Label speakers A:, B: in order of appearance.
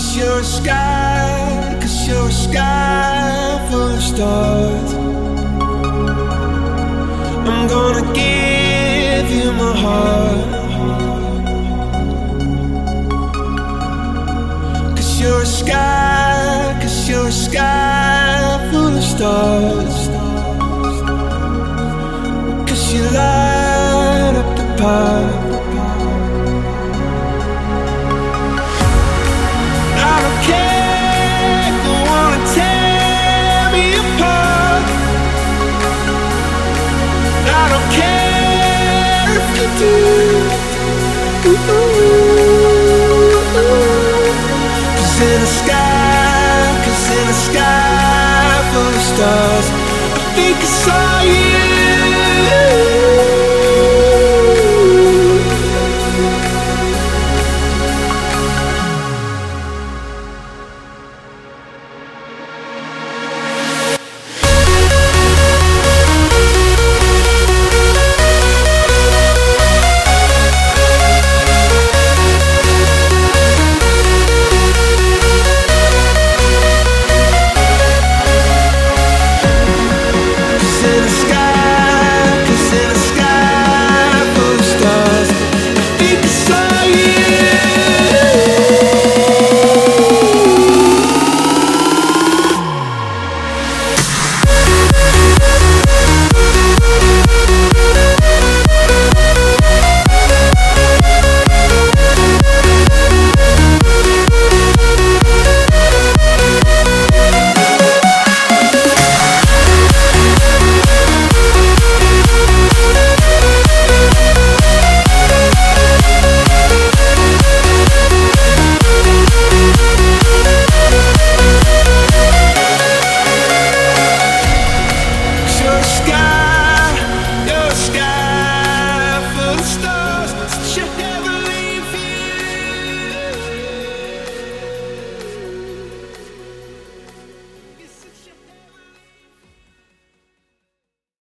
A: you're a sky, 'cause you're a sky full of stars. I'm gonna give you my heart, 'cause you're a sky, 'cause you're a sky full of stars. 'Cause you light up the path. I don't care if you wanna tear me apart. I don't care if you do. 'Cause in the sky, 'cause in the sky full of stars, I think I saw you.